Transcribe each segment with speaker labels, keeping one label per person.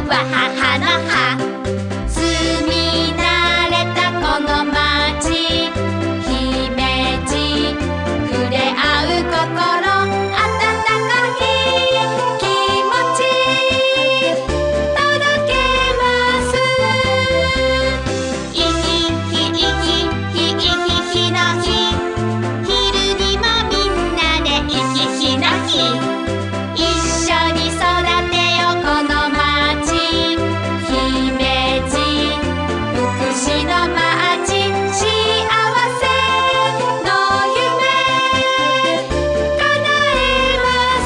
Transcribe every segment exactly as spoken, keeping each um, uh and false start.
Speaker 1: わははのは。住み慣れたこの街、姫路触れ合う心、温かい気持ち届けます。いきひいきひいきひの日、昼にもみんなでいきひの日、一緒に育てよこの街、姫路福祉の街、幸せの夢叶えます。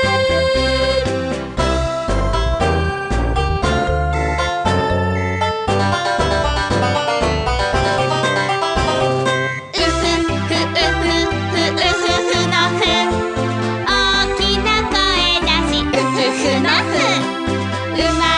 Speaker 1: うふふうふうふふふのふ、大きな声出しうふふのふ。生ま